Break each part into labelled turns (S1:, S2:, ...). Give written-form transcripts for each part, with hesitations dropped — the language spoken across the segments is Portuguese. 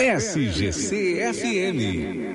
S1: SGC-FM.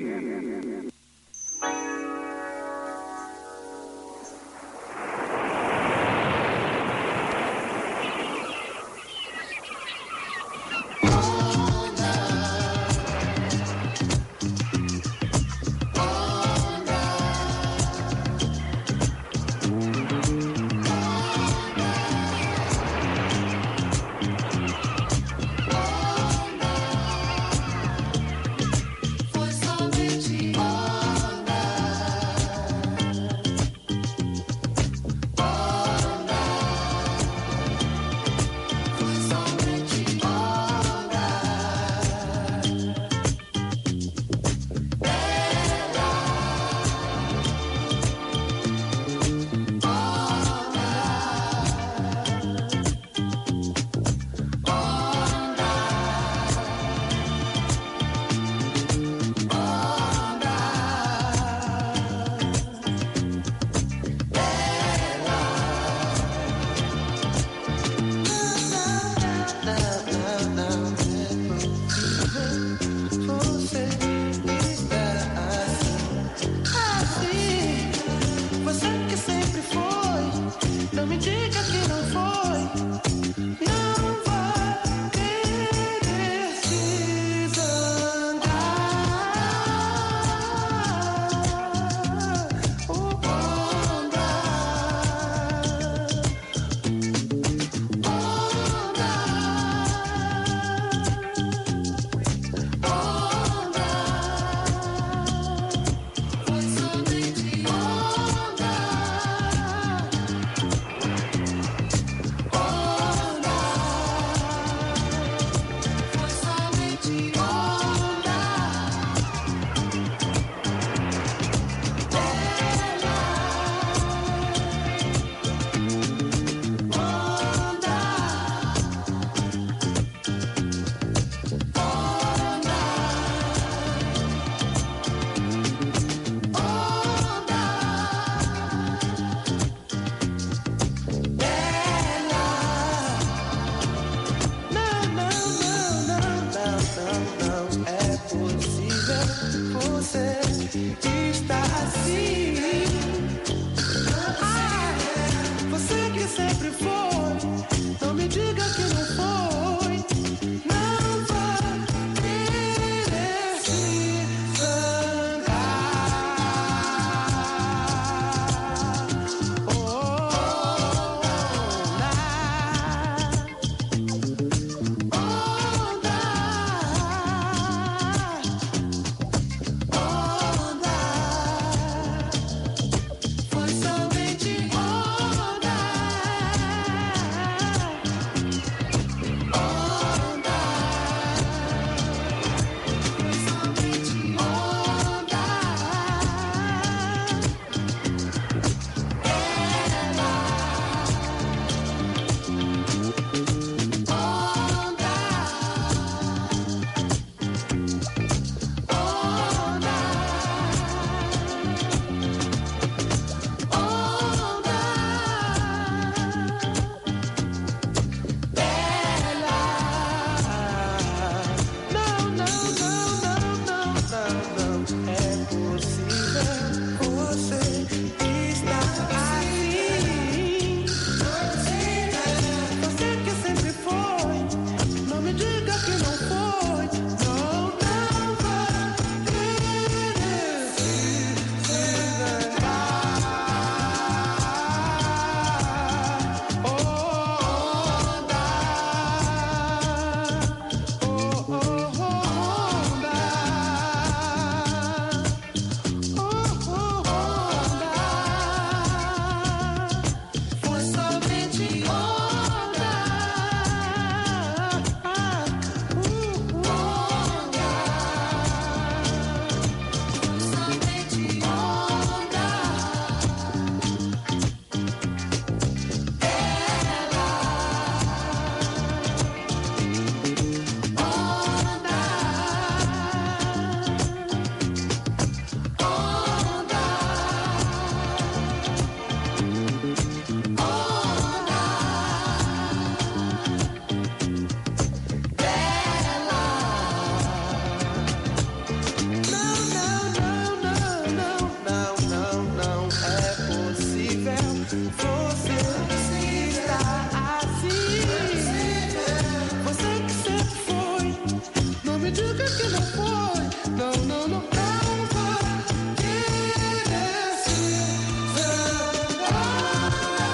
S1: foi. Não, não, não, não vai querer se zangar.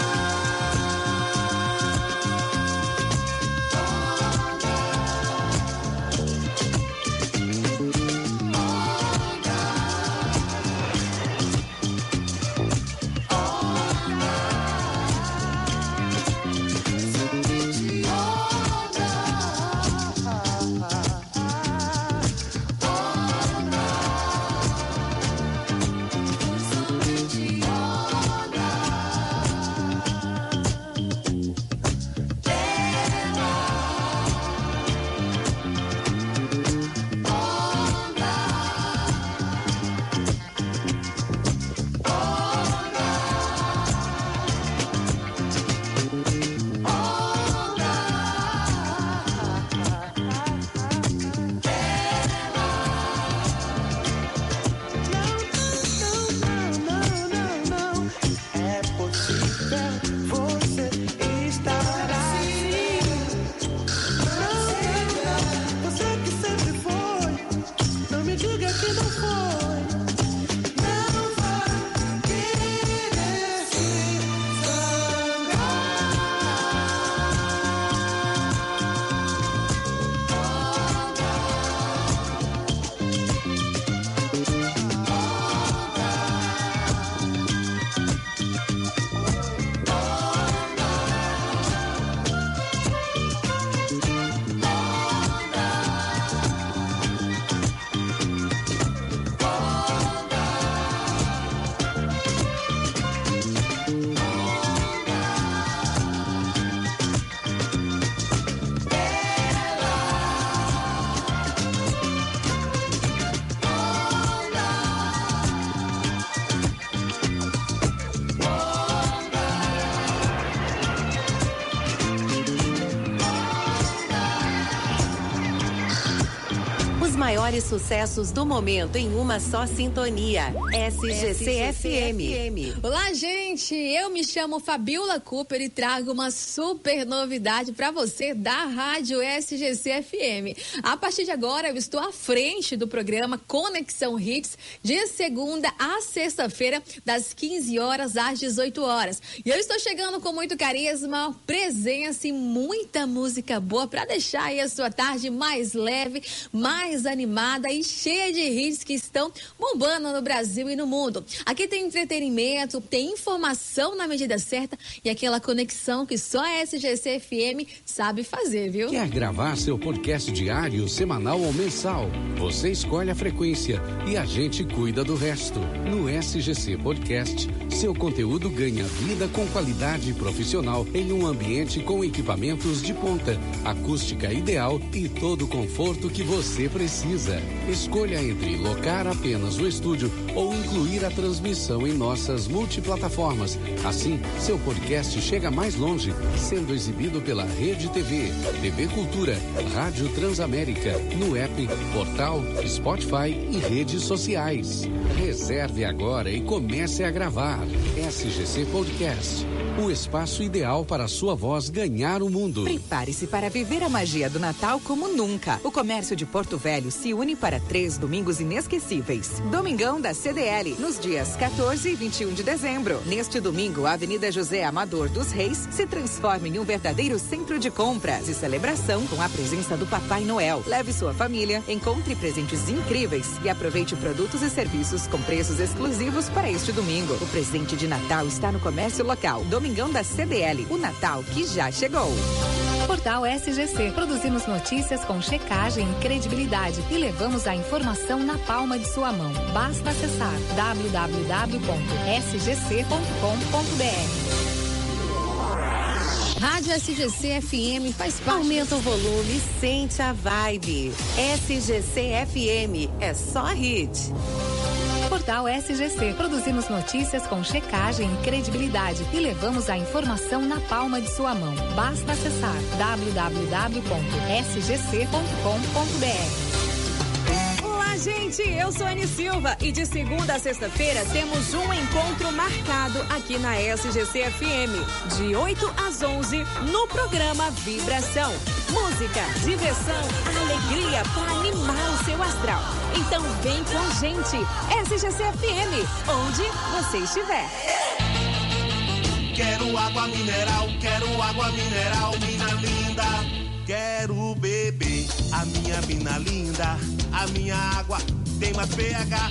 S2: Maiores sucessos do momento em uma só sintonia. SGC-FM.
S3: Olá, gente! Eu me chamo Fabiola Cooper e trago uma super novidade para você da Rádio SGC-FM. A partir de agora, eu estou à frente do programa Conexão Hits, de segunda a sexta-feira, das 15 horas às 18 horas. E eu estou chegando com muito carisma, presença e muita música boa para deixar aí a sua tarde mais leve, mais animada e cheia de hits que estão bombando no Brasil e no mundo. Aqui tem entretenimento, tem informação na medida certa e aquela conexão que só a SGC FM sabe fazer, viu?
S4: Quer gravar seu podcast diário, semanal ou mensal? Você escolhe a frequência e a gente cuida do resto. No SGC Podcast, seu conteúdo ganha vida com qualidade profissional em um ambiente com equipamentos de ponta, acústica ideal e todo o conforto que você precisa. Escolha entre locar apenas o estúdio ou incluir a transmissão em nossas multiplataformas. Assim, seu podcast chega mais longe, sendo exibido pela Rede TV, TV Cultura, Rádio Transamérica, no app, portal, Spotify e redes sociais. Reserve agora e comece a gravar. SGC Podcast, o espaço ideal para a sua voz ganhar o mundo.
S5: Prepare-se para viver a magia do Natal como nunca. O comércio de Porto Velho se une para 3 domingos inesquecíveis. Domingão da CDL, nos dias 14 e 21 de dezembro. Neste domingo, a Avenida José Amador dos Reis se transforma em um verdadeiro centro de compras e celebração com a presença do Papai Noel. Leve sua família, encontre presentes incríveis e aproveite produtos e serviços com preços exclusivos para este domingo. O presente de Natal está no comércio local. Domingão da CDL, o Natal que já chegou.
S6: Portal SGC. Produzimos notícias com checagem e credibilidade e levamos a informação na palma de sua mão. Basta acessar www.sgc.com.br.
S3: Rádio SGC FM faz parte.
S2: Aumenta o volume, sente a vibe. SGC FM é só hit.
S6: Portal SGC. Produzimos notícias com checagem e credibilidade e levamos a informação na palma de sua mão. Basta acessar www.sgc.com.br.
S2: Olá,
S7: Olá, gente, eu sou a Anny Silva e de segunda a sexta-feira temos um encontro marcado aqui na SGC FM, de 8 às 11, no programa Vibração. Música, diversão, alegria para animar o seu astral. Então vem com a gente, SGC FM, onde você estiver.
S1: Quero água mineral, mina linda. Quero beber a minha mina linda. A minha água tem mais pH.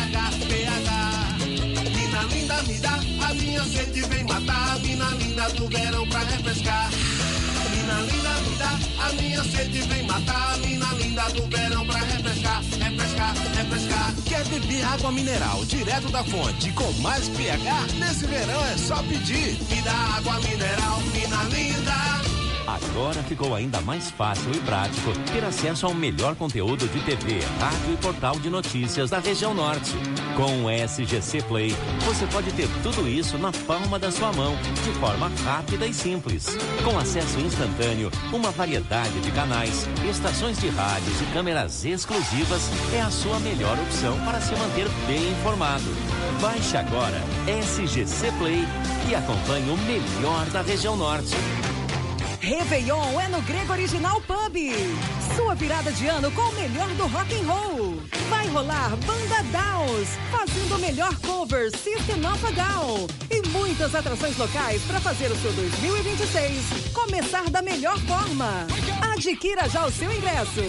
S1: Mina linda me dá, a minha sede vem matar. A mina linda do verão pra refrescar. Mina linda me dá, a minha sede vem matar. A mina linda do verão pra refrescar. Quer beber água mineral direto da fonte com mais pH? Nesse verão é só pedir. Me dá água mineral, mina linda.
S8: Agora ficou ainda mais fácil e prático ter acesso ao melhor conteúdo de TV, rádio e portal de notícias da região norte. Com o SGC Play, você pode ter tudo isso na palma da sua mão, de forma rápida e simples. Com acesso instantâneo, uma variedade de canais, estações de rádios e câmeras exclusivas é a sua melhor opção para se manter bem informado. Baixe agora SGC Play e acompanhe o melhor da região norte.
S7: Réveillon é no Grego Original Pub. Sua virada de ano com o melhor do rock and roll. Vai rolar Banda Downs, fazendo o melhor cover System of a Down. E muitas atrações locais para fazer o seu 2026 começar da melhor forma. Adquira já o seu ingresso.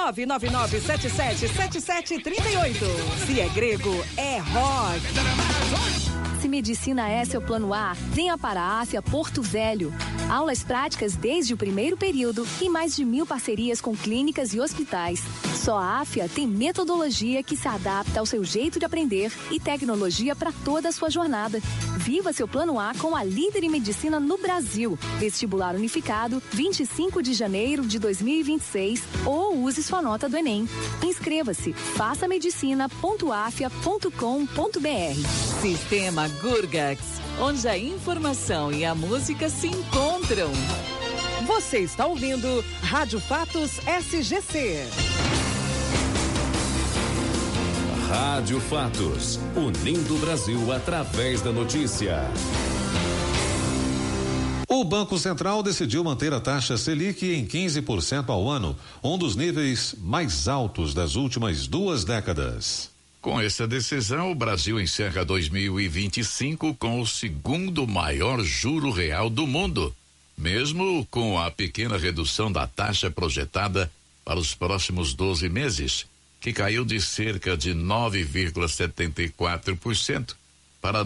S7: 999-777738. Se é grego, é rock.
S9: Se Medicina é seu plano A, venha para a AFIA Porto Velho. Aulas práticas desde o primeiro período e mais de 1000 parcerias com clínicas e hospitais. Só a AFIA tem metodologia que se adapta ao seu jeito de aprender e tecnologia para toda a sua jornada. Viva seu plano A com a líder em medicina no Brasil. Vestibular unificado, 25 de janeiro de 2026 ou use sua nota do Enem. Inscreva-se, façamedicina.afia.com.br.
S5: Sistema Gurgax, onde a informação e a música se encontram.
S7: Você está ouvindo Rádio Fatos SGC.
S10: Rádio Fatos, unindo o Brasil através da notícia.
S11: O Banco Central decidiu manter a taxa Selic em 15% ao ano, um dos níveis mais altos das últimas 2 décadas.
S12: Com essa decisão, o Brasil encerra 2025 com o segundo maior juro real do mundo, mesmo com a pequena redução da taxa projetada para os próximos 12 meses, que caiu de cerca de 9,74% para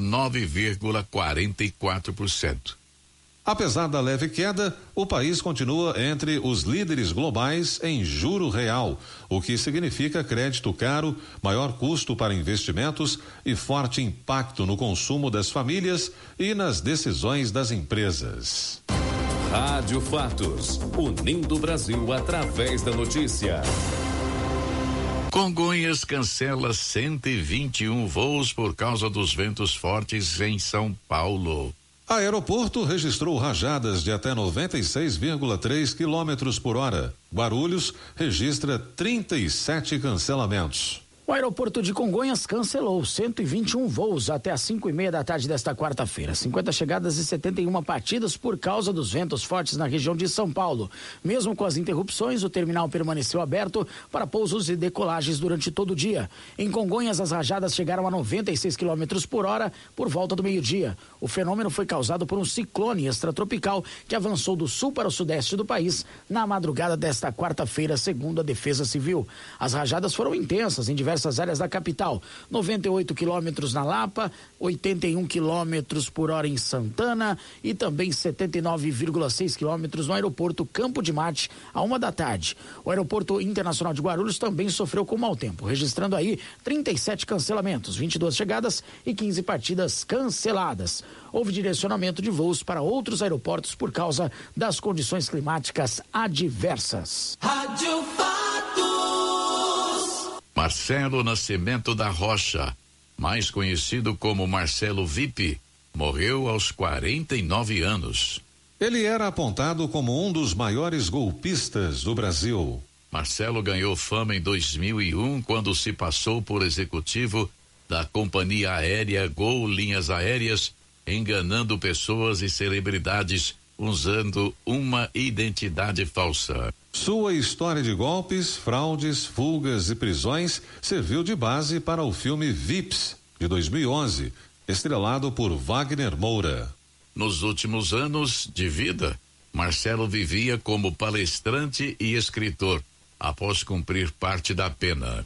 S12: 9,44%.
S11: Apesar da leve queda, o país continua entre os líderes globais em juro real, o que significa crédito caro, maior custo para investimentos e forte impacto no consumo das famílias e nas decisões das empresas.
S10: Rádio Fatos, unindo o Brasil através da notícia.
S12: Congonhas cancela 121 voos por causa dos ventos fortes em São Paulo.
S11: Aeroporto registrou rajadas de até 96,3 km por hora. Guarulhos registra 37 cancelamentos.
S13: O aeroporto de Congonhas cancelou 121 voos até às 5:30 da tarde desta quarta-feira. 50 chegadas e 71 partidas por causa dos ventos fortes na região de São Paulo. Mesmo com as interrupções, o terminal permaneceu aberto para pousos e decolagens durante todo o dia. Em Congonhas, as rajadas chegaram a 96 km por hora por volta do meio-dia. O fenômeno foi causado por um ciclone extratropical que avançou do sul para o sudeste do país na madrugada desta quarta-feira, segundo a Defesa Civil. As rajadas foram intensas em diversas áreas da capital, 98 quilômetros na Lapa, 81 quilômetros por hora em Santana e também 79,6 quilômetros no aeroporto Campo de Marte, à 1 da tarde. O aeroporto internacional de Guarulhos também sofreu com mau tempo, registrando aí 37 cancelamentos, 22 chegadas e 15 partidas canceladas. Houve direcionamento de voos para outros aeroportos por causa das condições climáticas adversas.
S1: Rádio Fatos.
S12: Marcelo Nascimento da Rocha, mais conhecido como Marcelo VIP, morreu aos 49 anos.
S11: Ele era apontado como um dos maiores golpistas do Brasil.
S12: Marcelo ganhou fama em 2001 quando se passou por executivo da companhia aérea Gol Linhas Aéreas, enganando pessoas e celebridades usando uma identidade falsa.
S11: Sua história de golpes, fraudes, fugas e prisões serviu de base para o filme Vips, de 2011, estrelado por Wagner Moura.
S12: Nos últimos anos de vida, Marcelo vivia como palestrante e escritor, após cumprir parte da pena.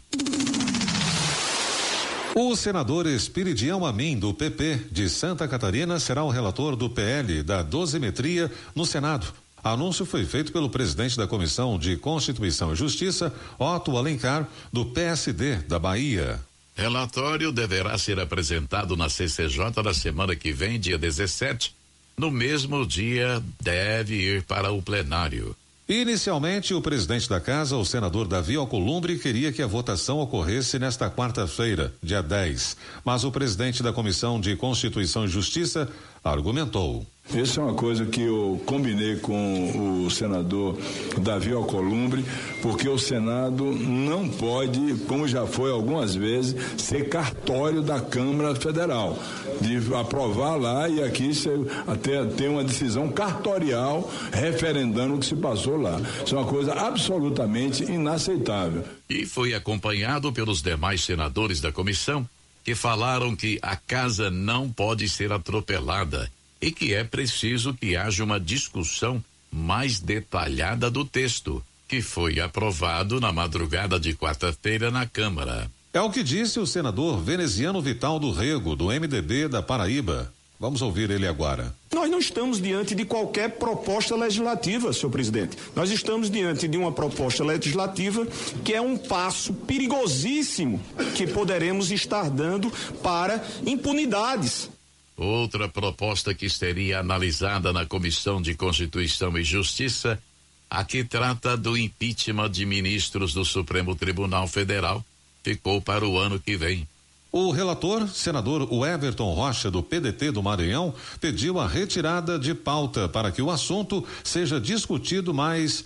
S11: O senador Espiridião Amin, do PP de Santa Catarina, será o relator do PL da dosimetria no Senado. Anúncio foi feito pelo presidente da Comissão de Constituição e Justiça, Otto Alencar, do PSD da Bahia.
S12: Relatório deverá ser apresentado na CCJ na semana que vem, dia 17. No mesmo dia, deve ir para o plenário.
S11: Inicialmente, o presidente da casa, o senador Davi Alcolumbre, queria que a votação ocorresse nesta quarta-feira, dia 10. Mas o presidente da Comissão de Constituição e Justiça argumentou.
S14: Isso é uma coisa que eu combinei com o senador Davi Alcolumbre, porque o Senado não pode, como já foi algumas vezes, ser cartório da Câmara Federal, de aprovar lá e aqui até ter uma decisão cartorial referendando o que se passou lá. Isso é uma coisa absolutamente inaceitável.
S12: E foi acompanhado pelos demais senadores da comissão, que falaram que a casa não pode ser atropelada e que é preciso que haja uma discussão mais detalhada do texto, que foi aprovado na madrugada de quarta-feira na Câmara.
S11: É o que disse o senador Veneziano Vital do Rego, do MDB da Paraíba. Vamos ouvir ele agora.
S15: Nós não estamos diante de qualquer proposta legislativa, senhor presidente. Nós estamos diante de uma proposta legislativa que é um passo perigosíssimo que poderemos estar dando para impunidades.
S12: Outra proposta que seria analisada na Comissão de Constituição e Justiça, a que trata do impeachment de ministros do Supremo Tribunal Federal, ficou para o ano que vem.
S11: O relator, senador Everton Rocha, do PDT do Maranhão, pediu a retirada de pauta para que o assunto seja discutido mais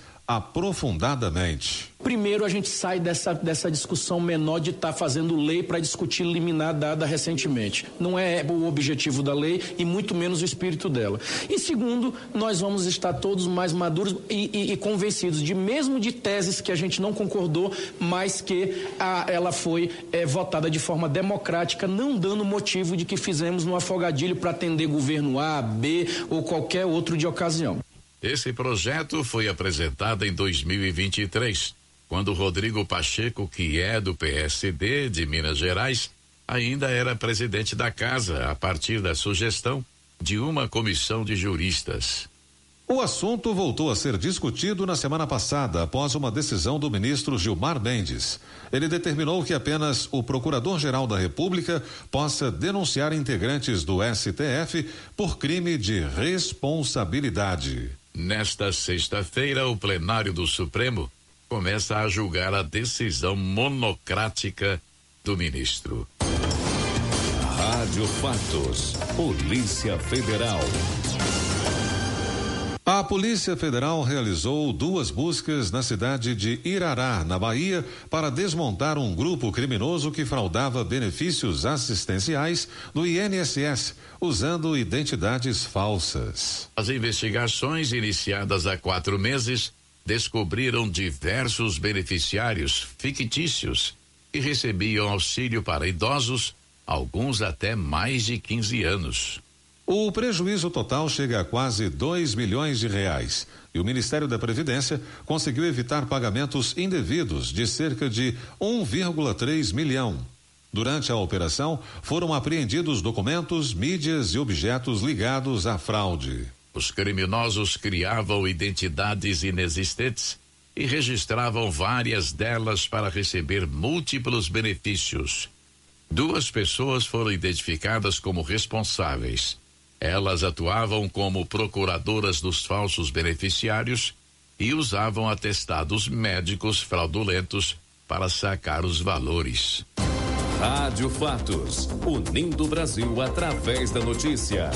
S11: aprofundadamente.
S16: Primeiro, a gente sai dessa discussão menor de estar fazendo lei para discutir liminar dada recentemente. Não é o objetivo da lei e muito menos o espírito dela. E segundo, nós vamos estar todos mais maduros e convencidos de mesmo de teses que a gente não concordou, mas que ela foi votada de forma democrática, não dando motivo de que fizemos no afogadilho para atender governo A, B ou qualquer outro de ocasião.
S12: Esse projeto foi apresentado em 2023, quando Rodrigo Pacheco, que é do PSD de Minas Gerais, ainda era presidente da casa, a partir da sugestão de uma comissão de juristas.
S11: O assunto voltou a ser discutido na semana passada, após uma decisão do ministro Gilmar Mendes. Ele determinou que apenas o Procurador-Geral da República possa denunciar integrantes do STF por crime de responsabilidade.
S12: Nesta sexta-feira, o plenário do Supremo começa a julgar a decisão monocrática do ministro.
S10: Rádio Fatos, Polícia Federal.
S11: A Polícia Federal realizou 2 buscas na cidade de Irará, na Bahia, para desmontar um grupo criminoso que fraudava benefícios assistenciais do INSS, usando identidades falsas.
S12: As investigações, iniciadas há 4 meses, descobriram diversos beneficiários fictícios que recebiam auxílio para idosos, alguns até mais de 15 anos.
S11: O prejuízo total chega a quase R$2 milhões e o Ministério da Previdência conseguiu evitar pagamentos indevidos de cerca de 1,3 milhão. Durante a operação, foram apreendidos documentos, mídias e objetos ligados à fraude.
S12: Os criminosos criavam identidades inexistentes e registravam várias delas para receber múltiplos benefícios. 2 pessoas foram identificadas como responsáveis. Elas atuavam como procuradoras dos falsos beneficiários e usavam atestados médicos fraudulentos para sacar os valores.
S10: Rádio Fatos, unindo o Brasil através da notícia.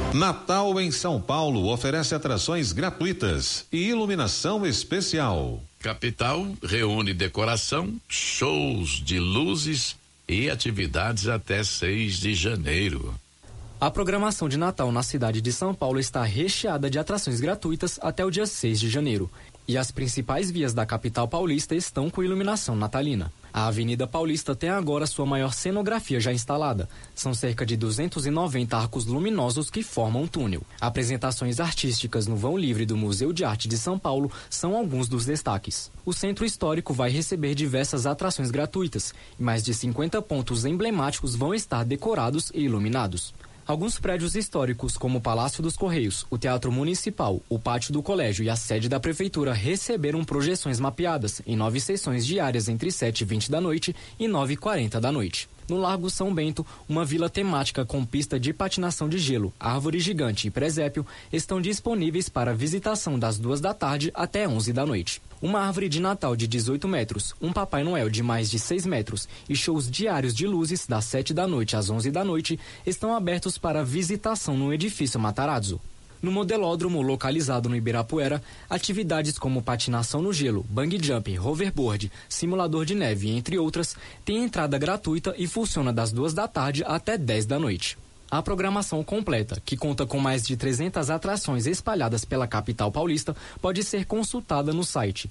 S11: Natal em São Paulo oferece atrações gratuitas e iluminação especial.
S12: Capital reúne decoração, shows de luzes e atividades até 6 de janeiro.
S17: A programação de Natal na cidade de São Paulo está recheada de atrações gratuitas até o dia 6 de janeiro. E as principais vias da capital paulista estão com iluminação natalina. A Avenida Paulista tem agora sua maior cenografia já instalada. São cerca de 290 arcos luminosos que formam um túnel. Apresentações artísticas no vão livre do Museu de Arte de São Paulo são alguns dos destaques. O Centro Histórico vai receber diversas atrações gratuitas e mais de 50 pontos emblemáticos vão estar decorados e iluminados. Alguns prédios históricos, como o Palácio dos Correios, o Teatro Municipal, o Pátio do Colégio e a sede da Prefeitura, receberam projeções mapeadas em 9 sessões diárias entre 7h20 da noite e 9h40 da noite. No Largo São Bento, uma vila temática com pista de patinação de gelo, árvore gigante e presépio estão disponíveis para visitação das 2 da tarde até 11 da noite. Uma árvore de Natal de 18 metros, um Papai Noel de mais de 6 metros e shows diários de luzes das 7 da noite às 11 da noite estão abertos para visitação no edifício Matarazzo. No modelódromo localizado no Ibirapuera, atividades como patinação no gelo, bungee jump, hoverboard, simulador de neve, entre outras, têm entrada gratuita e funciona das 2 da tarde até 10 da noite. A programação completa, que conta com mais de 300 atrações espalhadas pela capital paulista, pode ser consultada no site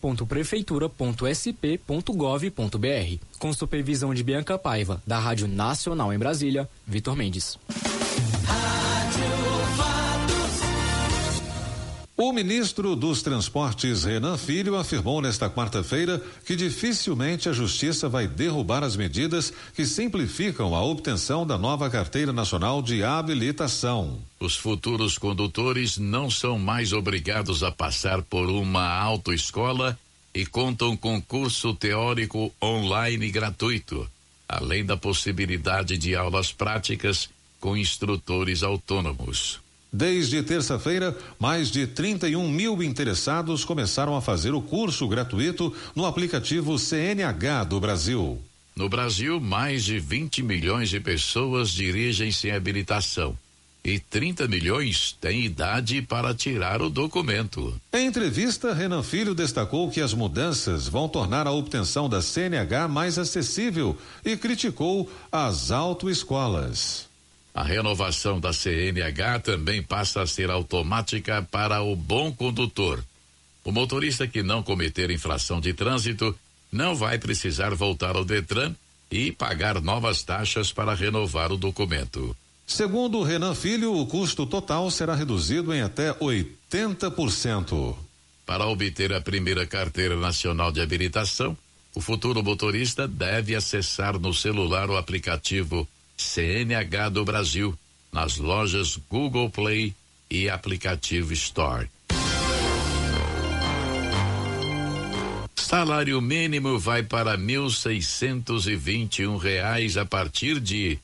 S17: festas.prefeitura.sp.gov.br. Com supervisão de Bianca Paiva, da Rádio Nacional em Brasília, Vitor Mendes.
S11: O ministro dos Transportes, Renan Filho, afirmou nesta quarta-feira que dificilmente a Justiça vai derrubar as medidas que simplificam a obtenção da nova Carteira Nacional de Habilitação.
S12: Os futuros condutores não são mais obrigados a passar por uma autoescola e contam com curso teórico online gratuito, além da possibilidade de aulas práticas com instrutores autônomos.
S11: Desde terça-feira, mais de 31 mil interessados começaram a fazer o curso gratuito no aplicativo CNH do Brasil.
S12: No Brasil, mais de 20 milhões de pessoas dirigem sem habilitação e 30 milhões têm idade para tirar o documento.
S11: Em entrevista, Renan Filho destacou que as mudanças vão tornar a obtenção da CNH mais acessível e criticou as autoescolas.
S12: A renovação da CNH também passa a ser automática para o bom condutor. O motorista que não cometer infração de trânsito não vai precisar voltar ao Detran e pagar novas taxas para renovar o documento.
S11: Segundo Renan Filho, o custo total será reduzido em até 80%.
S12: Para obter a primeira Carteira Nacional de Habilitação, o futuro motorista deve acessar no celular o aplicativo CNH do Brasil, nas lojas Google Play e aplicativo Store. Salário mínimo vai para R$ 1.621 a partir de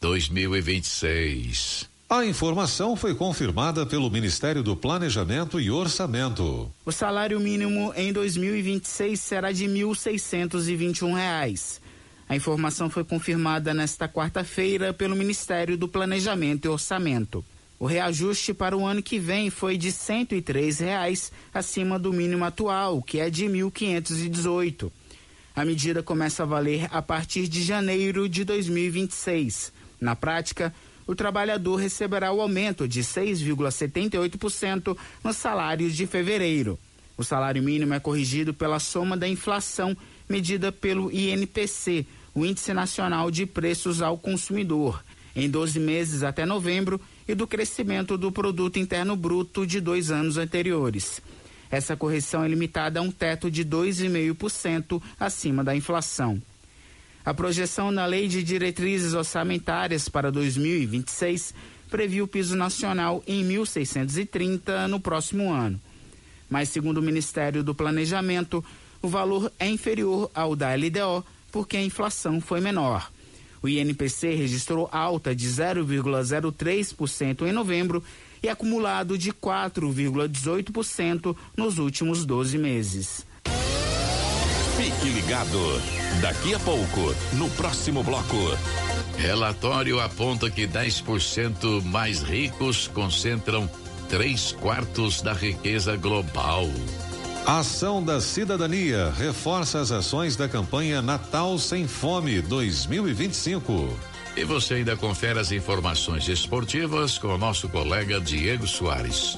S12: 2026.
S11: A informação foi confirmada pelo Ministério do Planejamento e Orçamento.
S18: O salário mínimo em 2026 será de R$ 1.621. A informação foi confirmada nesta quarta-feira pelo Ministério do Planejamento e Orçamento. O reajuste para o ano que vem foi de R$ 103 acima do mínimo atual, que é de R$ 1.518. A medida começa a valer a partir de janeiro de 2026. Na prática, o trabalhador receberá o aumento de 6,78% nos salários de fevereiro. O salário mínimo é corrigido pela soma da inflação medida pelo INPC, o Índice Nacional de Preços ao Consumidor, em 12 meses até novembro e do crescimento do Produto Interno Bruto de 2 anos anteriores. Essa correção é limitada a um teto de 2,5% acima da inflação. A projeção na Lei de Diretrizes Orçamentárias para 2026 previu o piso nacional em 1.630 no próximo ano. Mas, segundo o Ministério do Planejamento, o valor é inferior ao da LDO, porque a inflação foi menor. O INPC registrou alta de 0,03% em novembro e acumulado de 4,18% nos últimos 12 meses.
S10: Fique ligado. Daqui a pouco, no próximo bloco.
S12: Relatório aponta que 10% mais ricos concentram 3/4 da riqueza global.
S11: A Ação da Cidadania reforça as ações da campanha Natal Sem Fome 2025.
S12: E você ainda confere as informações esportivas com o nosso colega Diego Soares.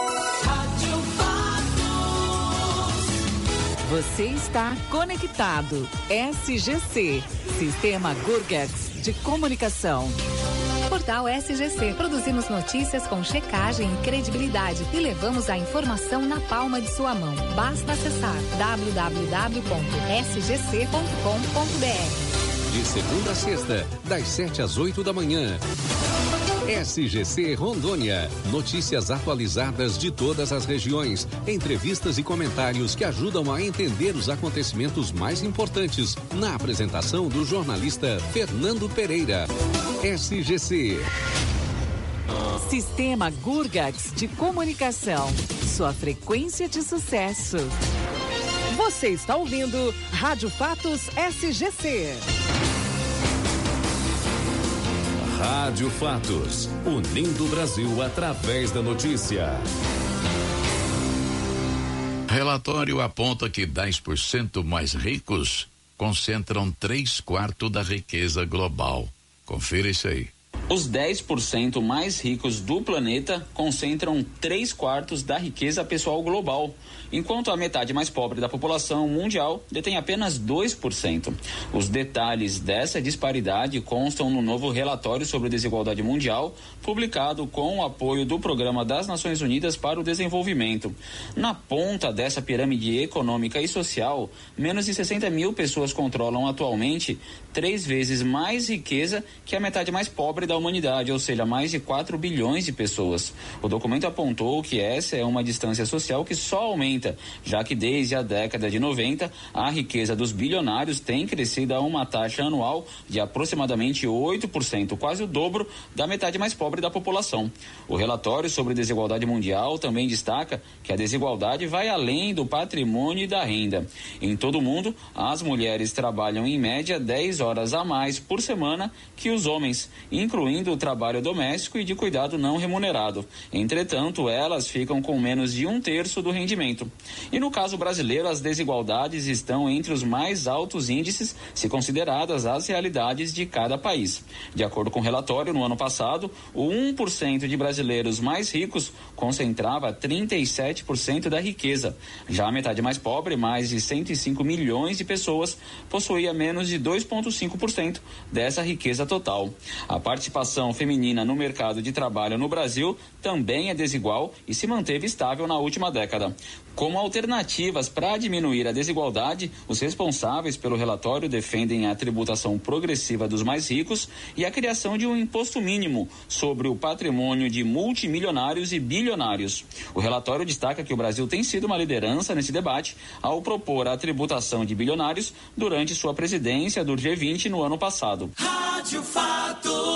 S5: Você está conectado. SGC, Sistema Gurgax de Comunicação.
S6: Portal SGC. Produzimos notícias com checagem e credibilidade e levamos a informação na palma de sua mão. Basta acessar www.sgc.com.br.
S4: De segunda a sexta, das 7 às 8 da manhã. SGC Rondônia. Notícias atualizadas de todas as regiões, entrevistas e comentários que ajudam a entender os acontecimentos mais importantes. Na apresentação do jornalista Fernando Pereira. SGC.
S5: Sistema Gurgax de Comunicação. Sua frequência de sucesso. Você está ouvindo Rádio Fatos SGC.
S10: Rádio Fatos, unindo o Brasil através da notícia.
S12: Relatório aponta que 10% mais ricos concentram 3/4 da riqueza global. Confira isso aí.
S19: Os 10% mais ricos do planeta concentram 3/4 da riqueza pessoal global, enquanto a metade mais pobre da população mundial detém apenas 2%. Os detalhes dessa disparidade constam no novo relatório sobre desigualdade mundial, publicado com o apoio do Programa das Nações Unidas para o Desenvolvimento. Na ponta dessa pirâmide econômica e social, menos de 60 mil pessoas controlam atualmente 3 vezes mais riqueza que a metade mais pobre da humanidade, ou seja, mais de 4 bilhões de pessoas. O documento apontou que essa é uma distância social que só aumenta, já que desde a década de 90, a riqueza dos bilionários tem crescido a uma taxa anual de aproximadamente 8%, quase o dobro da metade mais pobre da população. O relatório sobre desigualdade mundial também destaca que a desigualdade vai além do patrimônio e da renda. Em todo o mundo, as mulheres trabalham em média 10 horas a mais por semana que os homens, incluindo o trabalho doméstico e de cuidado não remunerado. Entretanto, elas ficam com menos de 1/3 do rendimento. E no caso brasileiro, as desigualdades estão entre os mais altos índices, se consideradas as realidades de cada país. De acordo com o relatório, no ano passado, o 1% de brasileiros mais ricos concentrava 37% da riqueza. Já a metade mais pobre, mais de 105 milhões de pessoas, possuía menos de 2,5% dessa riqueza total. A participação feminina no mercado de trabalho no Brasil também é desigual e se manteve estável na última década. Como alternativas para diminuir a desigualdade, os responsáveis pelo relatório defendem a tributação progressiva dos mais ricos e a criação de um imposto mínimo sobre o patrimônio de multimilionários e bilionários. O relatório destaca que o Brasil tem sido uma liderança nesse debate ao propor a tributação de bilionários durante sua presidência do G20 no ano passado.
S1: Rádio Fatos.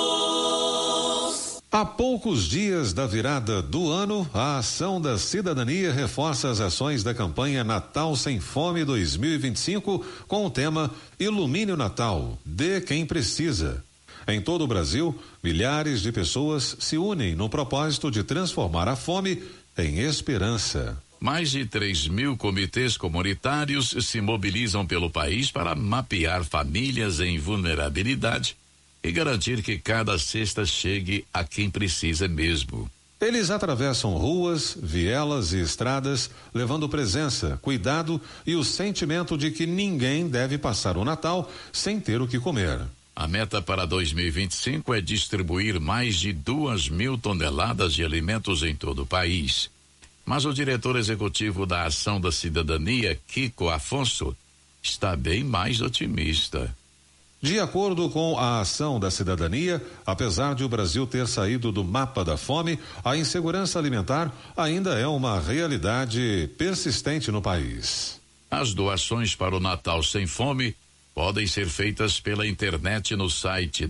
S11: Há poucos dias da virada do ano, a Ação da Cidadania reforça as ações da campanha Natal Sem Fome 2025 com o tema Ilumine o Natal, dê quem precisa. Em todo o Brasil, milhares de pessoas se unem no propósito de transformar a fome em esperança.
S12: Mais de 3.000 comitês comunitários se mobilizam pelo país para mapear famílias em vulnerabilidade e garantir que cada cesta chegue a quem precisa mesmo.
S11: Eles atravessam ruas, vielas e estradas, levando presença, cuidado e o sentimento de que ninguém deve passar o Natal sem ter o que comer.
S12: A meta para 2025 é distribuir mais de 2.000 toneladas de alimentos em todo o país. Mas o diretor executivo da Ação da Cidadania, Kiko Afonso, está bem mais otimista.
S11: De acordo com a Ação da Cidadania, apesar de o Brasil ter saído do mapa da fome, a insegurança alimentar ainda é uma realidade persistente no país.
S12: As doações para o Natal Sem Fome podem ser feitas pela internet no site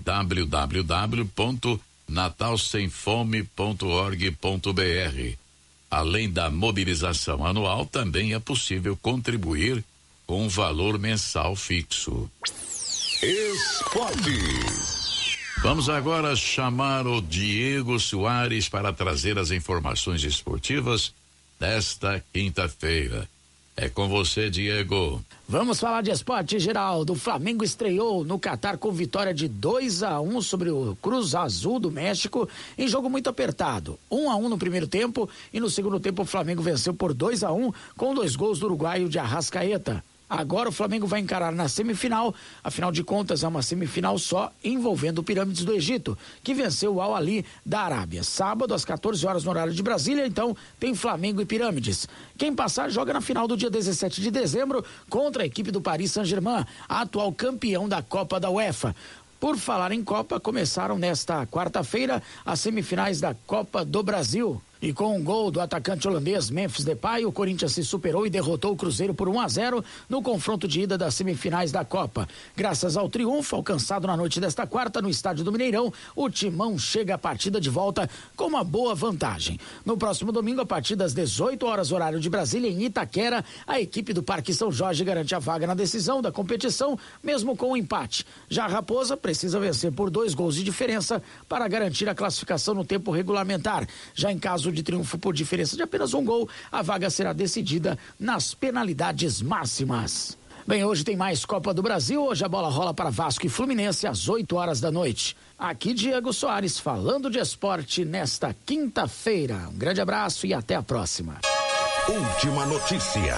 S12: www.natalsemfome.org.br. Além da mobilização anual, também é possível contribuir com um valor mensal fixo.
S10: Esporte.
S12: Vamos agora chamar o Diego Soares para trazer as informações esportivas desta quinta-feira. É com você, Diego.
S13: Vamos falar de esporte, Geraldo. O Flamengo estreou no Catar com vitória de 2-1 sobre o Cruz Azul do México, em jogo muito apertado. 1-1 no primeiro tempo e no segundo tempo o Flamengo venceu por 2-1 com 2 gols do uruguaio de Arrascaeta. Agora o Flamengo vai encarar na semifinal, afinal de contas é uma semifinal só envolvendo o Pirâmides do Egito, que venceu o Al Ahly da Arábia. Sábado às 14 horas no horário de Brasília, então tem Flamengo e Pirâmides. Quem passar joga na final do dia 17 de dezembro contra a equipe do Paris Saint-Germain, atual campeão da Copa da UEFA. Por falar em Copa, começaram nesta quarta-feira as semifinais da Copa do Brasil. E com um gol do atacante holandês Memphis Depay, o Corinthians se superou e derrotou o Cruzeiro por 1-0 no confronto de ida das semifinais da Copa. Graças ao triunfo alcançado na noite desta quarta no estádio do Mineirão, o Timão chega à partida de volta com uma boa vantagem. No próximo domingo, a partir das 18 horas horário de Brasília, em Itaquera, a equipe do Parque São Jorge garante a vaga na decisão da competição, mesmo com o empate. Já a Raposa precisa vencer por 2 gols de diferença para garantir a classificação no tempo regulamentar. Já em caso de triunfo por diferença de apenas 1 gol, a vaga será decidida nas penalidades máximas. Bem, hoje tem mais Copa do Brasil. Hoje a bola rola para Vasco e Fluminense às 8 horas da noite. Aqui Diego Soares falando de esporte nesta quinta-feira. Um grande abraço e até a próxima.
S10: Última notícia.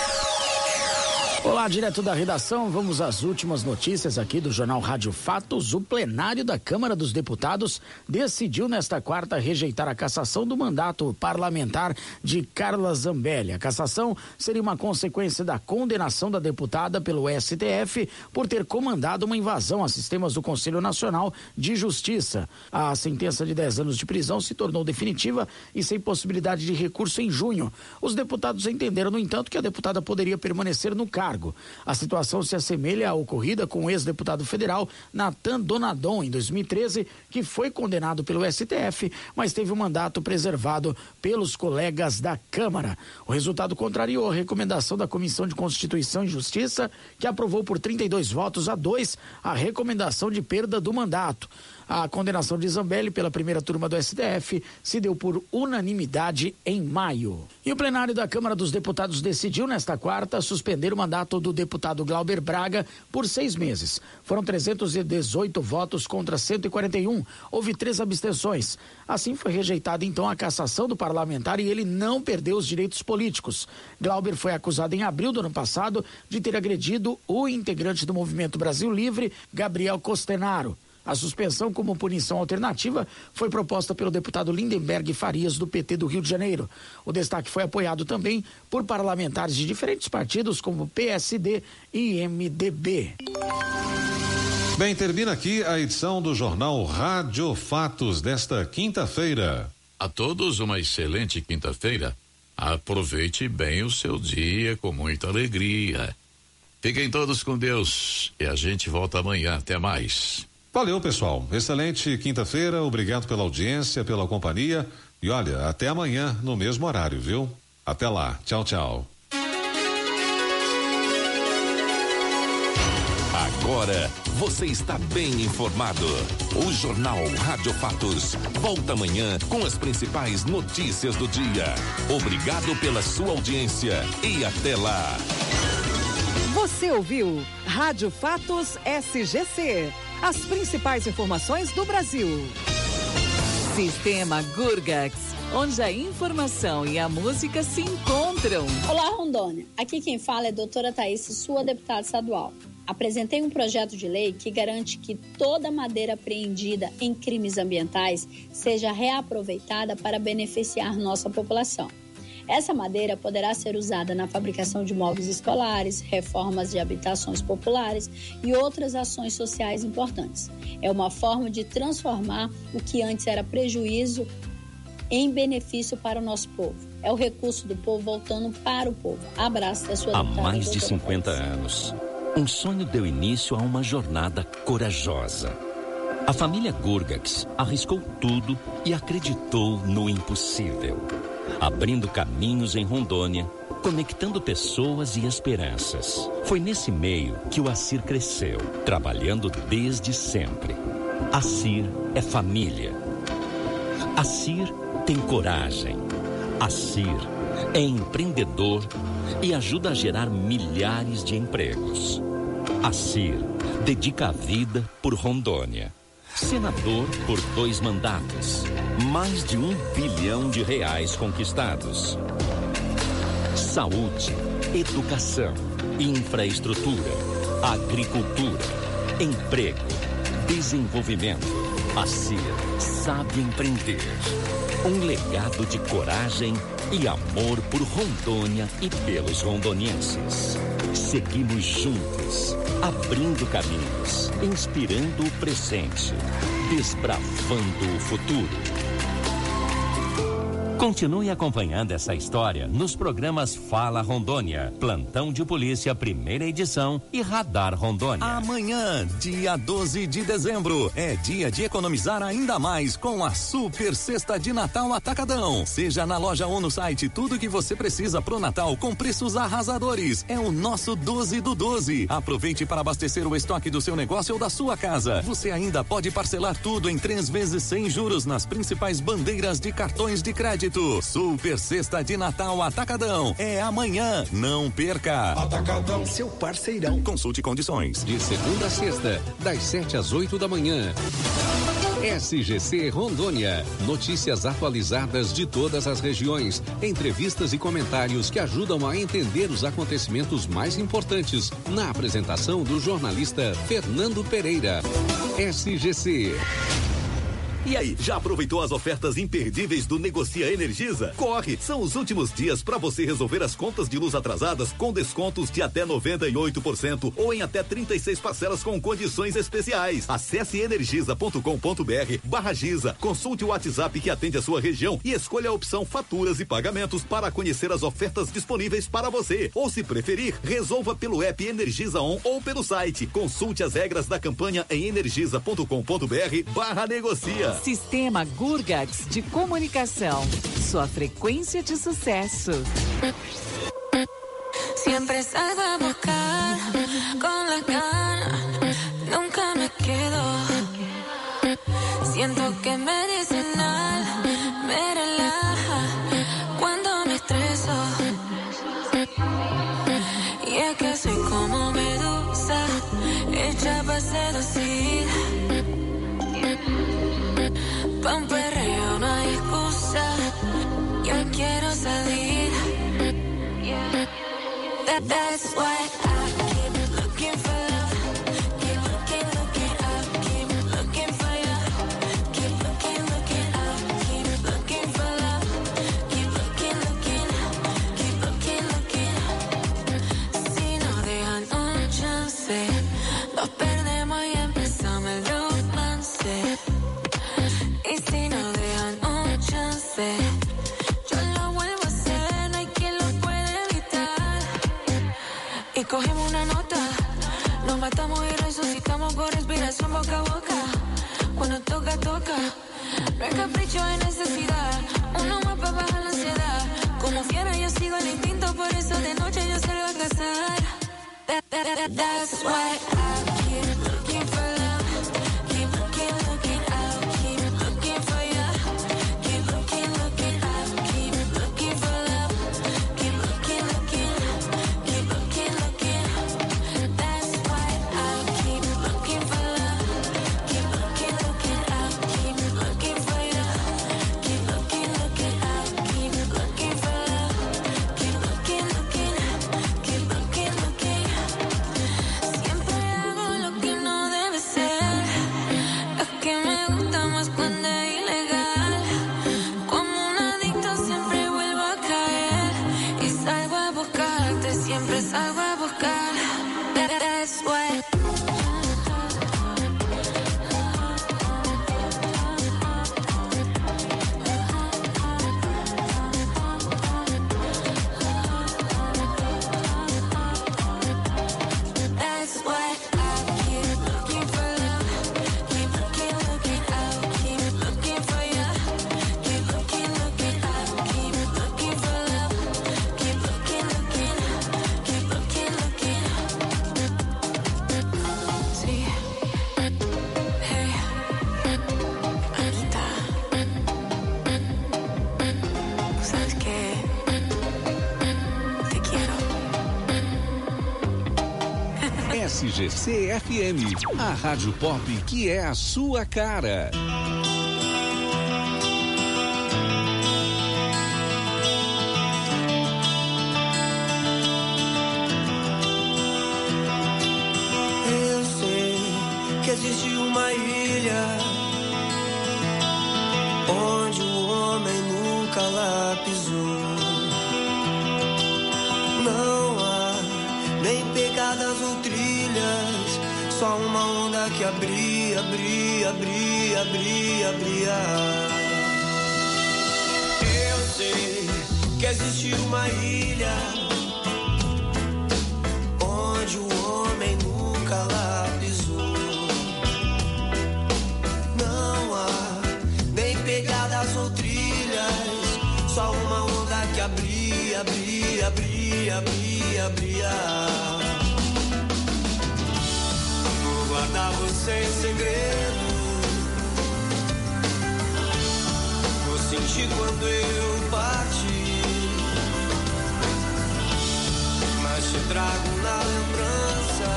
S13: Olá, direto da redação, vamos às últimas notícias aqui do Jornal Rádio Fatos. O plenário da Câmara dos Deputados decidiu nesta quarta rejeitar a cassação do mandato parlamentar de Carla Zambelli. A cassação seria uma consequência da condenação da deputada pelo STF por ter comandado uma invasão a sistemas do Conselho Nacional de Justiça. A sentença de 10 anos de prisão se tornou definitiva e sem possibilidade de recurso em junho. Os deputados entenderam, no entanto, que a deputada poderia permanecer no cargo. A situação se assemelha à ocorrida com o ex-deputado federal Nathan Donadon, em 2013, que foi condenado pelo STF, mas teve o mandato preservado pelos colegas da Câmara. O resultado contrariou a recomendação da Comissão de Constituição e Justiça, que aprovou por 32-2 a recomendação de perda do mandato. A condenação de Zambelli pela primeira turma do STF se deu por unanimidade em maio. E o plenário da Câmara dos Deputados decidiu nesta quarta suspender o mandato do deputado Glauber Braga por 6 meses. Foram 318 votos contra 141. Houve 3 abstenções. Assim foi rejeitada então a cassação do parlamentar e ele não perdeu os direitos políticos. Glauber foi acusado em abril do ano passado de ter agredido o integrante do Movimento Brasil Livre, Gabriel Costenaro. A suspensão como punição alternativa foi proposta pelo deputado Lindenberg Farias, do PT do Rio de Janeiro. O destaque foi apoiado também por parlamentares de diferentes partidos, como PSD e MDB.
S11: Bem, termina aqui a edição do Jornal Rádio Fatos desta quinta-feira.
S12: A todos uma excelente quinta-feira. Aproveite bem o seu dia com muita alegria. Fiquem todos com Deus e a gente volta amanhã. Até mais.
S11: Valeu, pessoal. Excelente quinta-feira. Obrigado pela audiência, pela companhia. E olha, até amanhã no mesmo horário, viu? Até lá. Tchau, tchau.
S10: Agora você está bem informado. O Jornal Rádio Fatos volta amanhã com as principais notícias do dia. Obrigado pela sua audiência e até lá.
S5: Você ouviu Rádio Fatos SGC. As principais informações do Brasil. Sistema Gurgax, onde a informação e a música se encontram.
S20: Olá, Rondônia. Aqui quem fala é a doutora Thaís, sua deputada estadual. Apresentei um projeto de lei que garante que toda madeira apreendida em crimes ambientais seja reaproveitada para beneficiar nossa população. Essa madeira poderá ser usada na fabricação de móveis escolares, reformas de habitações populares e outras ações sociais importantes. É uma forma de transformar o que antes era prejuízo em benefício para o nosso povo. É o recurso do povo voltando para o povo. Abraço da sua deputada.
S8: Há mais de 50 anos, um sonho deu início a uma jornada corajosa. A família Gurgax arriscou tudo e acreditou no impossível. Abrindo caminhos em Rondônia, conectando pessoas e esperanças. Foi nesse meio que o ACIR cresceu, trabalhando desde sempre. ACIR é família. ACIR tem coragem. ACIR é empreendedor e ajuda a gerar milhares de empregos. A CIR dedica a vida por Rondônia. Senador por 2 mandatos. Mais de R$1 bilhão conquistados. Saúde, educação, infraestrutura, agricultura, emprego, desenvolvimento. A CIR sabe empreender. Um legado de coragem e amor por Rondônia e pelos rondonienses. Seguimos juntos, abrindo caminhos, inspirando o presente, desbravando o futuro. Continue acompanhando essa história nos programas Fala Rondônia, Plantão de Polícia, primeira edição e Radar Rondônia.
S21: Amanhã, dia 12 de dezembro, é dia de economizar ainda mais com a Super Sexta de Natal Atacadão. Seja na loja ou no site, tudo que você precisa pro Natal com preços arrasadores. É o nosso 12 do 12. Aproveite para abastecer o estoque do seu negócio ou da sua casa. Você ainda pode parcelar tudo em 3 vezes sem juros nas principais bandeiras de cartões de crédito. Super Sexta de Natal Atacadão. É amanhã. Não perca.
S4: Atacadão,
S21: seu parceirão. Consulte condições.
S4: De segunda a sexta, das 7 às 8 da manhã. SGC Rondônia. Notícias atualizadas de todas as regiões. Entrevistas e comentários que ajudam a entender os acontecimentos mais importantes. Na apresentação do jornalista Fernando Pereira. SGC.
S22: E aí, já aproveitou as ofertas imperdíveis do Negocia Energisa? Corre! São os últimos dias para você resolver as contas de luz atrasadas com descontos de até 98% ou em até 36 parcelas com condições especiais. Acesse energisa.com.br/Giza. Consulte o WhatsApp que atende a sua região e escolha a opção Faturas e Pagamentos para conhecer as ofertas disponíveis para você. Ou, se preferir, resolva pelo app Energisa On ou pelo site. Consulte as regras da campanha em energisa.com.br/negocia.
S5: Sistema Gurgax de comunicação. Sua frequência de sucesso.
S23: Siempre salgo a buscar con la gana, nunca me quedo. Siento que medicinal me relaja cuando me estreso. Y es que soy como medusa, hecha para seducir. Pa' un perreo no hay excusa, yo quiero salir. That's why I keep looking for love, keep looking up, keep looking for you, keep looking up, keep looking for love, keep looking, keep looking. Si no dejan un chance, nos perdemos y empezamos el romance. Y si no dejan un chance, yo lo vuelvo a hacer, no hay quien lo puede evitar. Y cogemos una nota, nos matamos y resucitamos con respiración boca a boca. Cuando toca, toca, no es capricho, es necesidad. Uno más para bajar la ansiedad. Como fiera yo sigo el instinto, por eso de noche yo salgo a cazar. That's why I keep looking for love, keep looking up, keep looking for you, keep looking up, keep looking for love, keep looking, keep looking. That's why I keep looking for love, keep looking up, keep looking for you, keep looking up, keep looking for love, keep looking, keep looking. Siempre hago
S4: SGC FM, a rádio pop que é a sua cara.
S23: Eu sei que existe uma ilha onde o homem nunca lá pisou. Não há nem pegadas ou trilhas, só uma onda que abria, abria, abria, abria, abria. Eu sei que existe uma ilha onde o homem nunca lá pisou. Não há nem pegadas ou trilhas, só uma onda que abria, abria, abria, abria, abria. Vou guardar você em segredo, vou sentir quando eu partir, mas te trago na lembrança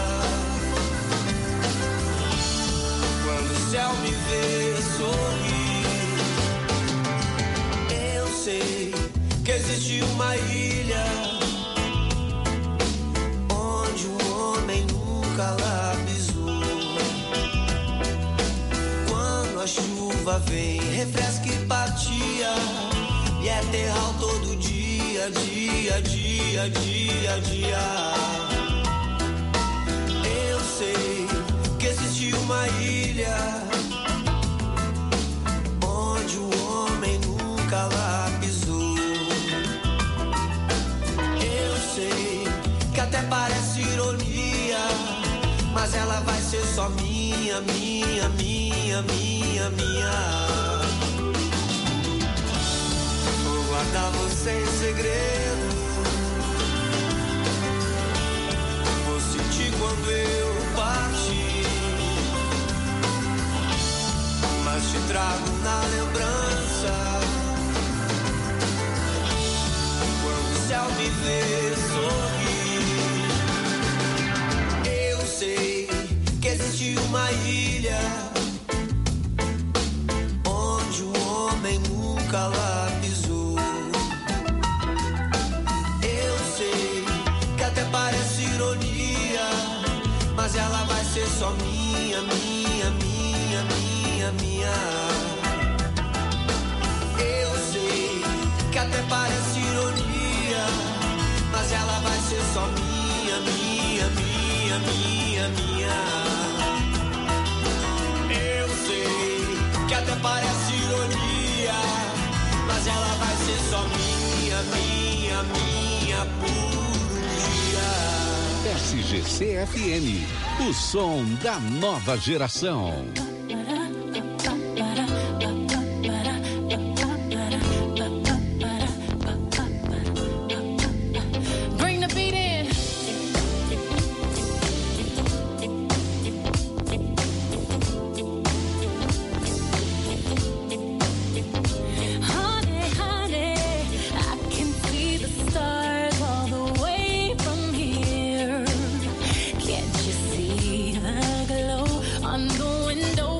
S23: quando o céu me vê sorrir. Eu sei que existe uma ilha onde o homem nunca lá pisou. Quando a chuva vem, refresca e partia, e é terral todo dia, dia, dia, dia, dia. Eu sei que existe uma ilha onde o homem nunca lá pisou. Eu sei que até parece ironia, mas ela vai ser só minha, minha, minha, minha, minha. Vou guardar você em segredo, vou sentir quando eu partir, mas te trago na lembrança quando o céu me vê sorrir. Eu sei que existe uma ilha onde o homem nunca lá pisou. Eu sei que até parece ironia, mas ela vai ser só minha, minha, minha, minha, minha. Eu sei que até parece ironia, mas ela vai ser só minha, minha, minha, minha, minha. Eu sei que até parece ironia, mas ela vai ser só minha, minha, minha por um dia.
S4: SGC FM, o som da nova geração.
S23: Bring the beat in. Honey, honey, I can see the stars all the way from here. Can't you see the glow on the window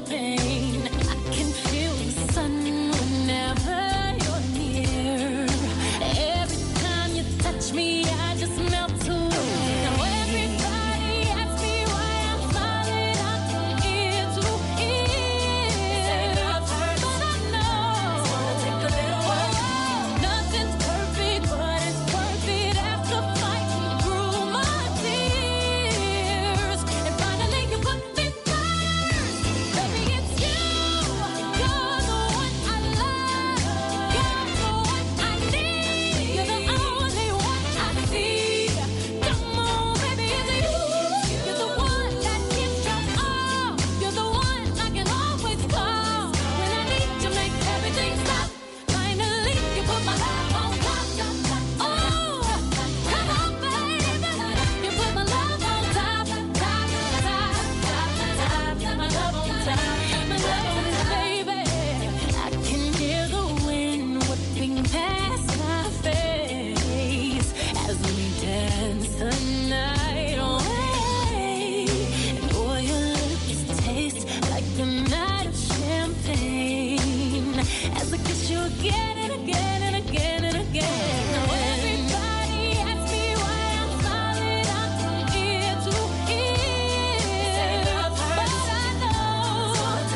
S23: again and again and again and again. Now everybody asks me why I'm smiling out from ear to ear, but I know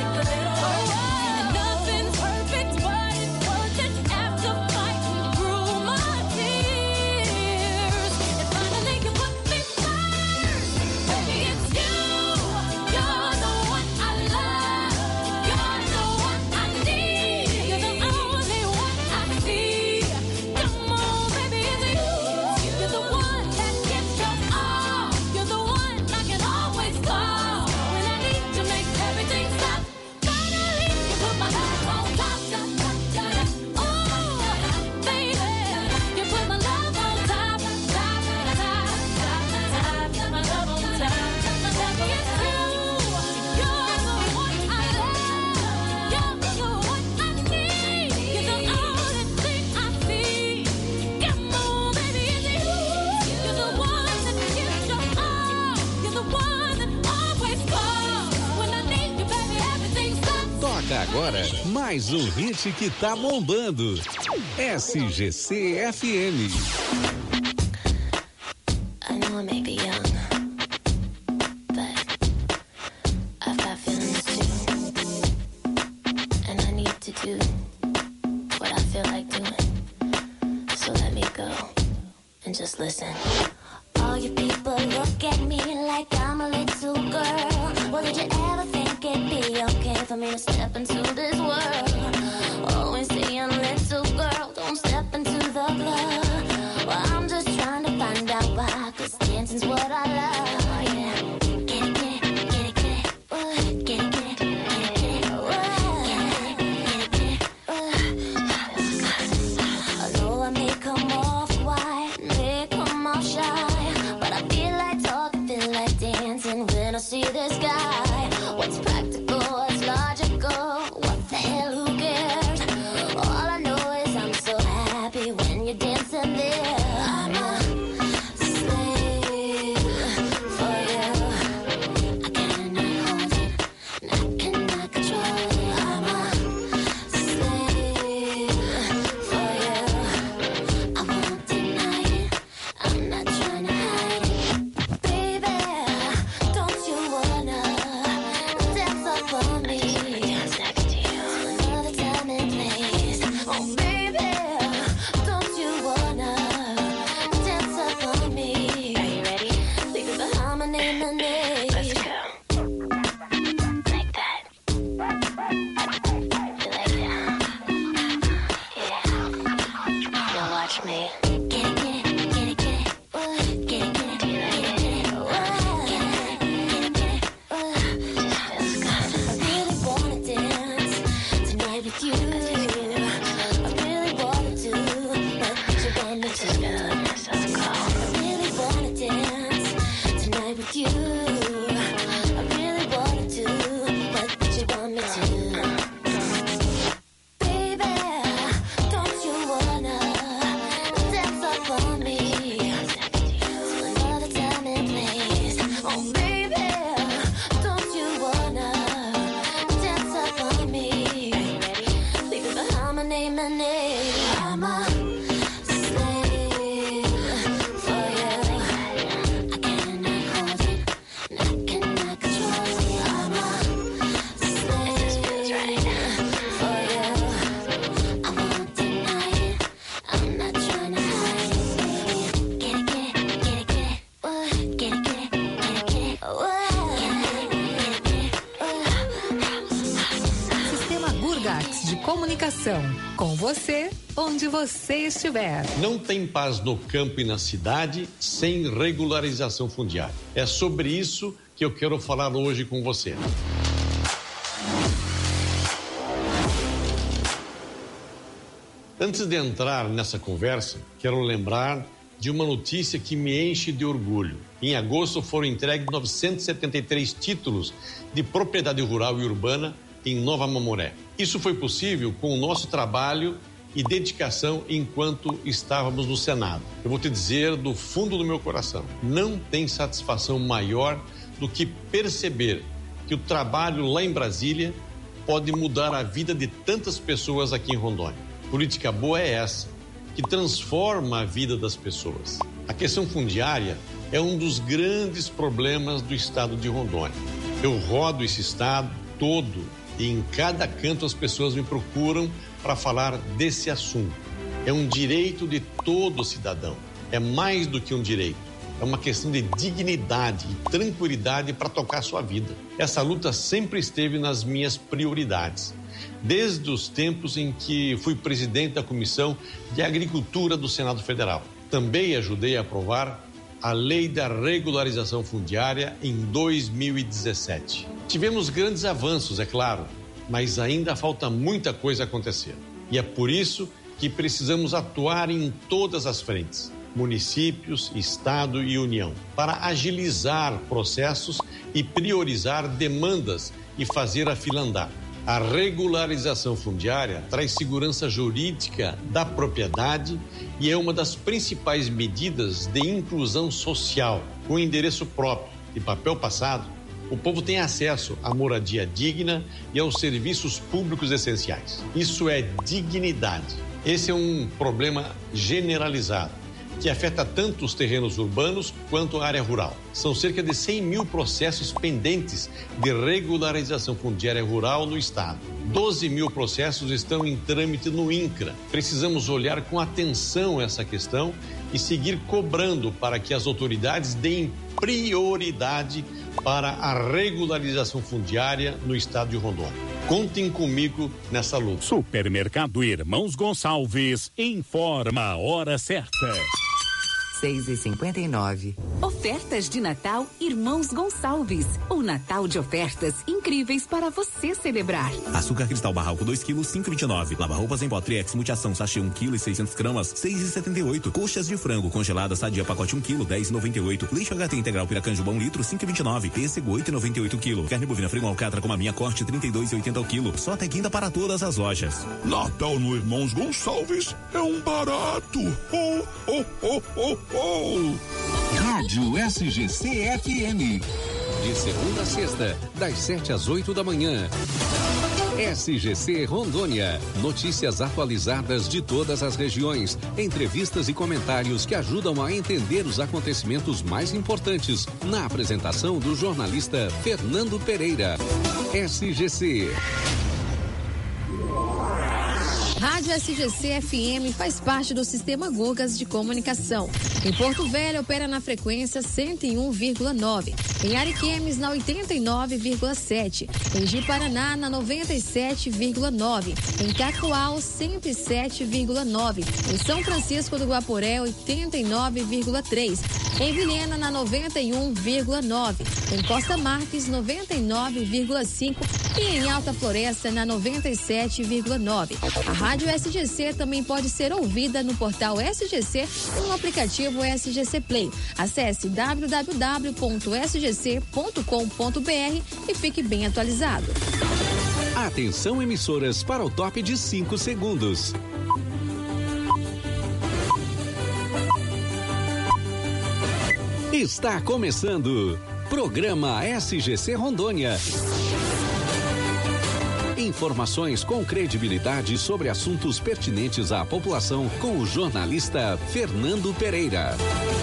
S23: nothing's perfect, but it's worth it after fighting through my tears. And finally you put me first, baby, it's you. You're the one I love. You're the one I need. You're the only one I see. Come on, baby, it's you. You're the one that gives your all. You're the one I can always call when I need to make everything stop. Finally, you put my love on top. Oh, baby, you put my love on top. My love on top. Baby, it's you. You're the one I love. You're the one I need. You're the only thing I see. Come on, baby, it's you. You're the one that gives your all. You're the one that always calls when I need you, baby. Everything stops.
S4: Toca agora mais um hit que tá bombando. SGC FM.
S23: I know I may be young, but I've got feelings too. And I need to do what I feel like doing. So let me go and just listen. All you people look at me like I'm a little girl. Well, did you ever think it'd be okay for me to step into this world? Always saying, little girl, don't step into the club. Well, I'm just trying to find out why, 'cause dancing's what I love. Yeah. Get it, get it, get it, get it. Get it, get it, get it, get it. I know I may come off quiet, may come off shy, but I feel like talking, feel like dancing when I see this guy. What's practical, what's logical, what the hell, who cares? All I know is I'm so happy when you're dancing there. I'm a slave for you. I cannot hold it, and I cannot control it. I'm a slave for you. I won't deny it, I'm not trying to hide it. Baby, don't you wanna dance up on me? Dance next to you. Another time and place. Oh baby, don't you wanna dance up on me? Are you ready? Because the harmony and the name. Let's go. Like that. You like that? Yeah. Now watch me. Get it, get it, get it, get it. Get it, get it, get it, get it. Get it, get it, get it. Just feels good. I really wanna dance tonight with you. I really wanna do what you want me to. I really wanna dance tonight with you. I really wanna do what you want me to. Baby, don't you wanna dance up on me? To another time and place. Oh baby, don't you wanna dance up on me? Because the harmony, my name. I'm a slave for you. I cannot hold it, and I cannot control it. I'm a slave for you. I won't deny it, I'm not trying to hide it. Get it, get it, get it, get it. Get it, get it, get it, get it.
S6: Sistema Gurgax de comunicação. Com você, onde você estiver.
S2: Não tem paz no campo e na cidade sem regularização fundiária. É sobre isso que eu quero falar hoje com você. Antes de entrar nessa conversa, quero lembrar de uma notícia que me enche de orgulho. Em agosto foram entregues 973 títulos de propriedade rural e urbana em Nova Mamoré. Isso foi possível com o nosso trabalho e dedicação enquanto estávamos no Senado. Eu vou te dizer do fundo do meu coração, não tem satisfação maior do que perceber que o trabalho lá em Brasília pode mudar a vida de tantas pessoas aqui em Rondônia. Política boa é essa, que transforma a vida das pessoas. A questão fundiária é um dos grandes problemas do estado de Rondônia. Eu rodo esse estado todo e em cada canto as pessoas me procuram para falar desse assunto. É um direito de todo cidadão. É mais do que um direito. É uma questão de dignidade e tranquilidade para tocar a sua vida. Essa luta sempre esteve nas minhas prioridades. Desde os tempos em que fui presidente da Comissão de Agricultura do Senado Federal. Também ajudei a aprovar a Lei da Regularização Fundiária em 2017. Tivemos grandes avanços, é claro, mas ainda falta muita coisa acontecer. E é por isso que precisamos atuar em todas as frentes, municípios, Estado e União, para agilizar processos e priorizar demandas e fazer a fila andar. A regularização fundiária traz segurança jurídica da propriedade e é uma das principais medidas de inclusão social. Com endereço próprio e papel passado, o povo tem acesso à moradia digna e aos serviços públicos essenciais. Isso é dignidade. Esse é um problema generalizado, que afeta tanto os terrenos urbanos quanto a área rural. São cerca de 100 mil processos pendentes de regularização fundiária rural no estado. 12 mil processos estão em trâmite no INCRA. Precisamos olhar com atenção essa questão e seguir cobrando para que as autoridades deem prioridade para a regularização fundiária no estado de Rondônia. Contem comigo nessa luta.
S3: Supermercado Irmãos Gonçalves informa a hora certa.
S7: 6h59. Ofertas de Natal Irmãos Gonçalves. O Natal de ofertas incríveis para você celebrar.
S9: Açúcar cristal barralco 2 kg, 5,29. Lava-roupas em pó Triex multiação sachê 1 kg e 600 gramas, 6,78. Coxas de frango congelada sadia pacote 1 kg, 10,98. Leite HT integral Piracanjuba 1 litro, 5,29. Pêssego 8,98 kg. Carne bovina frango alcatra com a minha corte 32,80 o quilo. Só até quinta para todas as lojas.
S24: Natal no Irmãos Gonçalves é um barato. Oh, oh, oh, oh, oh.
S4: Rádio SGC FM. De segunda a sexta, das 7 às 8 da manhã. SGC Rondônia. Notícias atualizadas de todas as regiões. Entrevistas e comentários que ajudam a entender os acontecimentos mais importantes. Na apresentação do jornalista Fernando Pereira. SGC.
S25: Rádio SGC FM faz parte do Sistema Gugas de Comunicação. Em Porto Velho, opera na frequência 101,9. Em Ariquemes, na 89,7. Em Ji-Paraná, na 97,9. Em Cacoal, 107,9. Em São Francisco do Guaporé, 89,3. Em Vilhena, na 91,9. Em Costa Marques, 99,5. E em Alta Floresta, na 97,9. A Rádio SGC também pode ser ouvida no portal SGC e no aplicativo SGC Play. Acesse www.sgc.com.br e fique bem atualizado.
S4: Atenção, emissoras, para o top de 5 segundos. Está começando. Programa SGC Rondônia. Informações com credibilidade sobre assuntos pertinentes à população com o jornalista Fernando Pereira.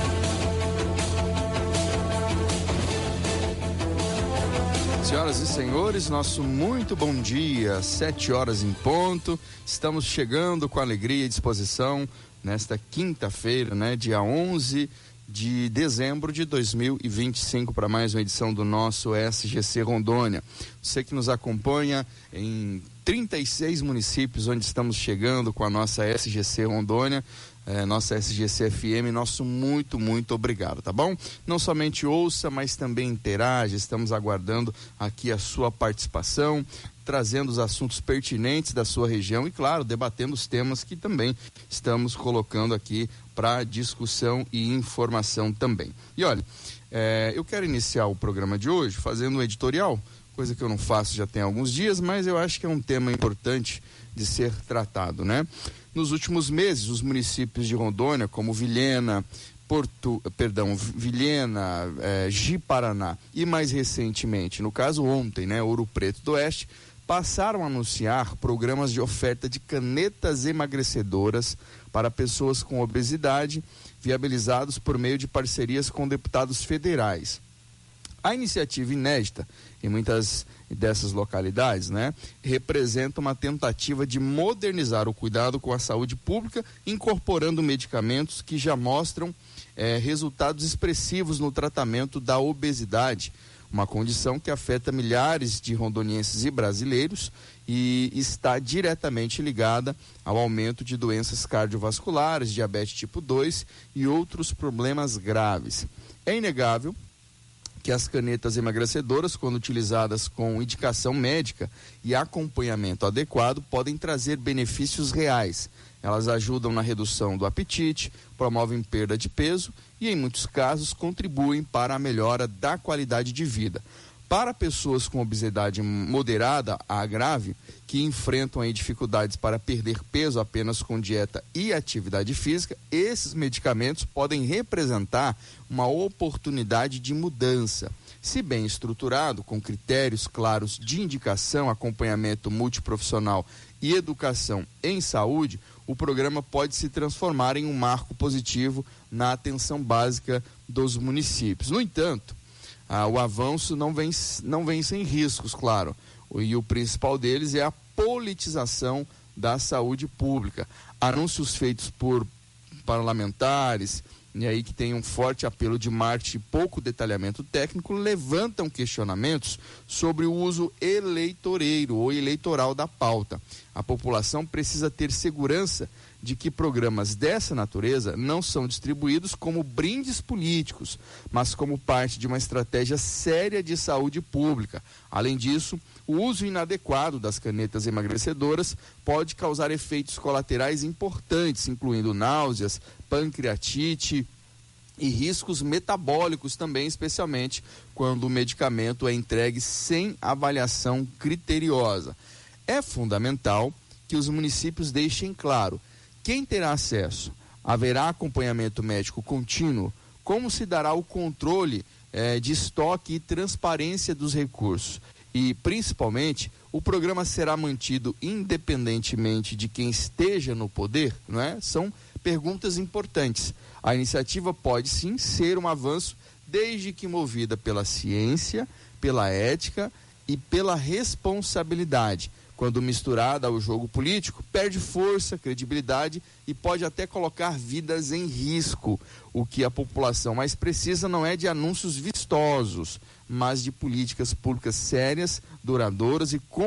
S26: Senhoras e senhores, nosso muito bom dia, 7 horas em ponto. Estamos chegando com alegria e disposição nesta quinta-feira, né, dia 11 de dezembro de 2025, para mais uma edição do nosso SGC Rondônia. Você que nos acompanha em 36 municípios onde estamos chegando com a nossa SGC Rondônia, nossa SGC FM, nosso muito, muito obrigado, tá bom? Não somente ouça, mas também interaja. Estamos aguardando aqui a sua participação, trazendo os assuntos pertinentes da sua região e, claro, debatendo os temas que também estamos colocando aqui para discussão e informação também. E olha, eu quero iniciar o programa de hoje fazendo um editorial, coisa que eu não faço já tem alguns dias, mas eu acho que é um tema importante de ser tratado, né? Nos últimos meses, os municípios de Rondônia, como Vilhena, Ji-Paraná e mais recentemente, no caso ontem, né, Ouro Preto do Oeste, passaram a anunciar programas de oferta de canetas emagrecedoras para pessoas com obesidade, viabilizados por meio de parcerias com deputados federais. A iniciativa inédita em muitas dessas localidades, representa uma tentativa de modernizar o cuidado com a saúde pública, incorporando medicamentos que já mostram resultados expressivos no tratamento da obesidade, uma condição que afeta milhares de rondonienses e brasileiros e está diretamente ligada ao aumento de doenças cardiovasculares, diabetes tipo 2 e outros problemas graves. É inegável que as canetas emagrecedoras, quando utilizadas com indicação médica e acompanhamento adequado, podem trazer benefícios reais. Elas ajudam na redução do apetite, promovem perda de peso e, em muitos casos, contribuem para a melhora da qualidade de vida. Para pessoas com obesidade moderada a grave, que enfrentam aí dificuldades para perder peso apenas com dieta e atividade física, esses medicamentos podem representar uma oportunidade de mudança. Se bem estruturado, com critérios claros de indicação, acompanhamento multiprofissional e educação em saúde, o programa pode se transformar em um marco positivo na atenção básica dos municípios. No entanto, o avanço não vem sem riscos, claro. E o principal deles é a politização da saúde pública. Anúncios feitos por parlamentares, e aí que tem um forte apelo de marketing e pouco detalhamento técnico, levantam questionamentos sobre o uso eleitoreiro ou eleitoral da pauta. A população precisa ter segurança de que programas dessa natureza não são distribuídos como brindes políticos, mas como parte de uma estratégia séria de saúde pública. Além disso, o uso inadequado das canetas emagrecedoras pode causar efeitos colaterais importantes, incluindo náuseas, pancreatite e riscos metabólicos também, especialmente quando o medicamento é entregue sem avaliação criteriosa. É fundamental que os municípios deixem claro quem terá acesso. Haverá acompanhamento médico contínuo? Como se dará o controle de estoque e transparência dos recursos? E, principalmente, o programa será mantido independentemente de quem esteja no poder? Não é? São perguntas importantes. A iniciativa pode sim ser um avanço, desde que movida pela ciência, pela ética e pela responsabilidade. Quando misturada ao jogo político, perde força, credibilidade e pode até colocar vidas em risco. O que a população mais precisa não é de anúncios vistosos, mas de políticas públicas sérias, duradouras e